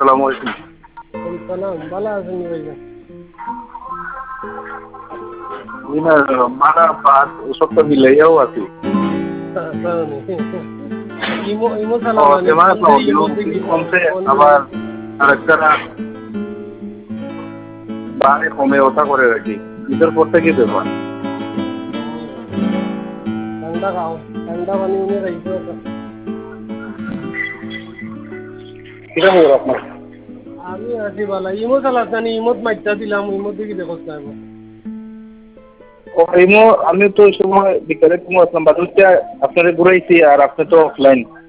আসসালামু আলাইকুম। সালাম, ভালো আছেন ভাইয়া? না, মারা ভাত ওসব তো মিলাইয়াও আছি। ইমো ইমো চালাও না নি? মানে ফোন দে ইমো থেকে কমছে ফোন আবার আরেকটা বারে কমে ওঠা করে রাখি। ঈদের পর থেকে ব্যাপার। ঠান্ডা খাও, ঠান্ডা পানি উনি খাইছো। কিটা খবর আপনার? আমি আছি বালা। ইমো চালাস না নি? ইমোত মাইটা দিলাম, ইমোত দেখি দেখোস না। ইমো আমি তো ওই সময় বিকালে ঘুমো আসলাম, বাদ আপনারে ঘুরাইছি আর আপনি তো অফলাইন।